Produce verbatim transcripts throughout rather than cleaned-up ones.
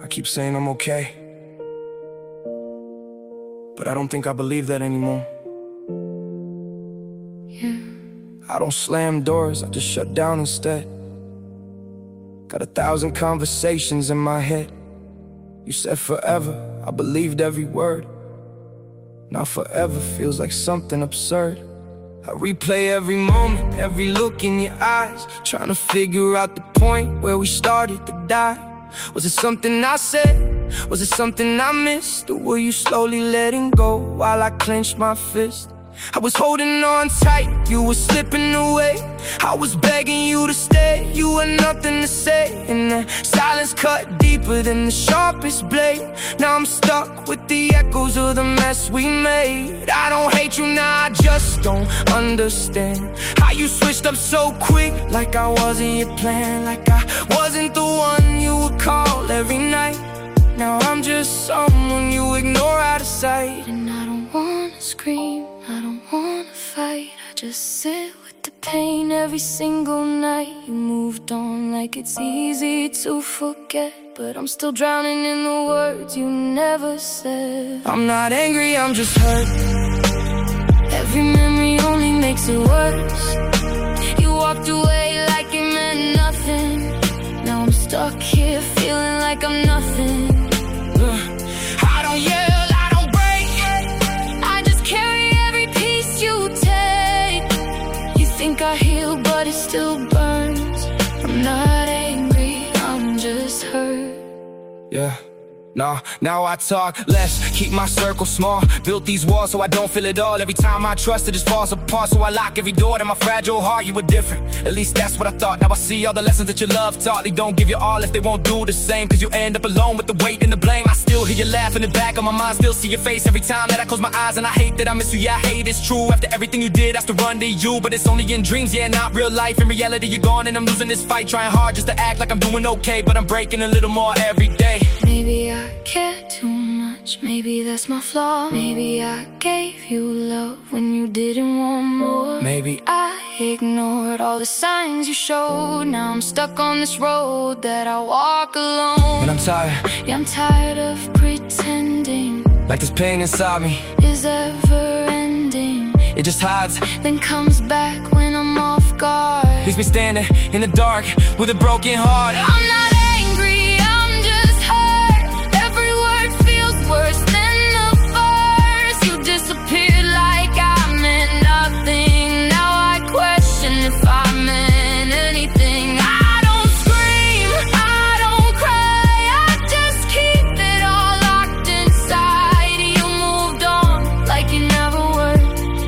keep saying I'm okay, but I don't think I believe that anymore. Yeah. I don't slam doors, I just shut down instead. Got a thousand conversations in my head. You said forever, I believed every word. Now forever feels like something absurd. I replay every moment, every look in your eyes, trying to figure out the point where we started to die. Was it something I said? Was it something I missed? Or were you slowly letting go while I clenched my fist? I was holding on tight, you were slipping away. I was begging you to stay, you had nothing to say. And the silence cut deeper than the sharpest blade. Now I'm stuck with the echoes of the mess we made. I don't hate you now, I just don't understand how you switched up so quick, like I wasn't your plan, like I wasn't the one you would call every night. Now I'm just someone you ignore out of sight. And I don't wanna scream, I don't wanna fight, I just sit with the pain every single night. You moved on like it's easy to forget, but I'm still drowning in the words you never said. I'm not angry, I'm just hurt. Every memory only makes it worse. You walked away like it meant nothing. Now I'm stuck here feeling like I'm nothing. I don't yell, I don't break, I just carry every piece you take. You think I heal, but it still burns. I'm not angry, I'm just hurt. yeah. Nah, now I talk less, keep my circle small. Built these walls so I don't feel it all. Every time I trust it just falls apart. So I lock every door to my fragile heart. You were different, at least that's what I thought. Now I see all the lessons that your love taught. They don't give you all if they won't do the same, cause you end up alone with the weight and the blame. I still hear you laugh in the back of my mind, still see your face every time that I close my eyes. And I hate that I miss you, yeah I hate it's true. After everything you did, I still run to you, but it's only in dreams, yeah not real life. In reality you're gone and I'm losing this fight. Trying hard just to act like I'm doing okay, but I'm breaking a little more every day. Maybe I care too much, maybe that's my flaw. Maybe I gave you love when you didn't want more. Maybe I ignored all the signs you showed. Now I'm stuck on this road that I walk alone. And I'm tired, yeah I'm tired of pretending like this pain inside me is ever ending. It just hides, then comes back when I'm off guard. leaves me standing in the dark with a broken heart. I'm not angry, I'm just hurt. Every word feels worse than the first. You disappeared like I meant nothing. Now I question if I meant anything. I don't scream, I don't cry, I just keep it all locked inside. You moved on like you never were.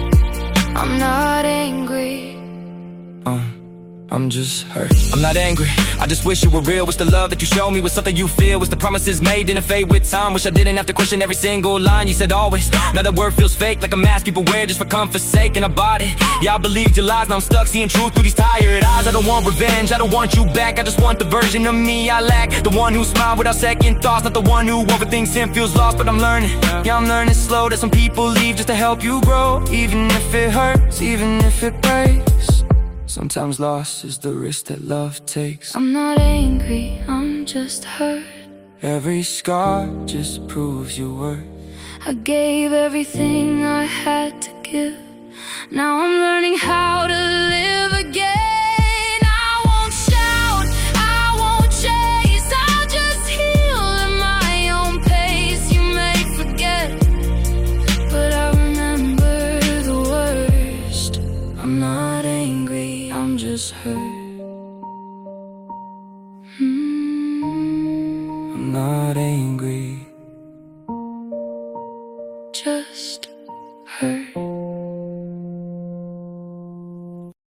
I'm not angry, Um I'm just hurt. I'm not angry, I just wish you were real. Wish the love that you showed me was something you feel. Wish the promises made didn't fade with time. Wish I didn't have to question every single line you said always. Now that word feels fake, like a mask people wear just for comfort's sake. And I bought it, yeah I believed your lies. Now I'm stuck seeing truth through these tired eyes. I don't want revenge, I don't want you back. I just want the version of me I lack. The one who smiled without second thoughts. Not the one who overthinks and feels lost. But I'm learning, yeah I'm learning slow, that some people leave just to help you grow. Even if it hurts, even if it breaks. Sometimes loss is the risk that love takes. I'm not angry, I'm just hurt. Every scar just proves your worth. I gave everything I had to give. Now I'm learning how to live again. I won't shout, I won't chase, I'll just heal at my own pace. You may forget, but I remember the worst. I'm not angry, I'm just hurt.